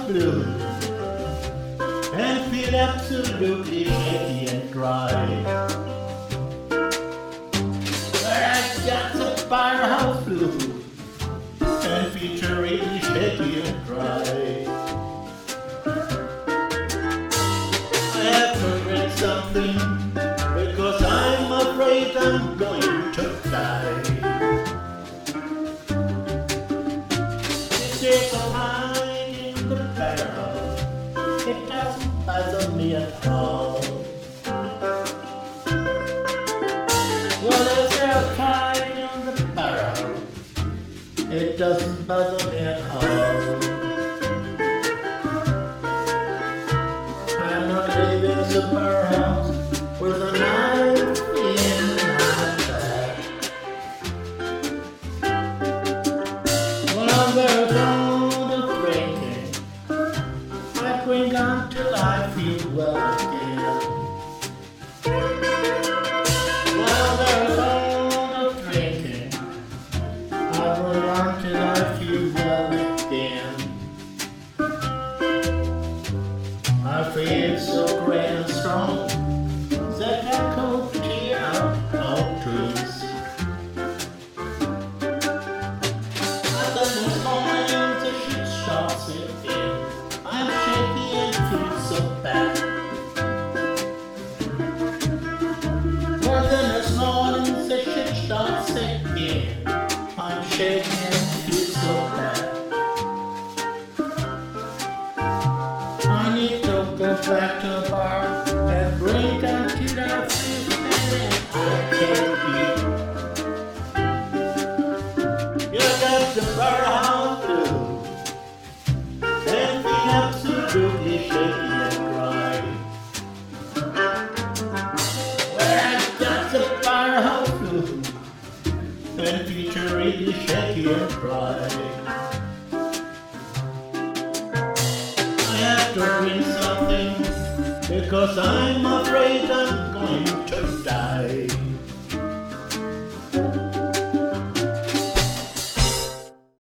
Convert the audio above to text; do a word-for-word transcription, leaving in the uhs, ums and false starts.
blue and feel absolutely shaky and dry. Where I got the firehouse blues and feature really shaky and dry. I have to read something because I'm afraid I'm going to die. This is a pine in the barrel, it doesn't bother me at all. Well, there's a pine in the barrel, it doesn't bother me at all. I'm not leaving the barrel with a knife in my back. When I'm very fond of drinking, I drink until I feel well again. When I'm very fond of drinking, I drink until I feel well again. I feel so great and strong that I could tear out all trees. But the next morning the shit starts again. I'm shaky and feel so bad. But the next morning the shit starts again. I'm shaky and feel so bad. I need to go back to the bar and drink until I feel bad I can't eat. You got the firehouse blues and feel absolutely shaky and dry. Well, I got the firehouse blues and feature really shaky and dry. I have to drink something because I'm a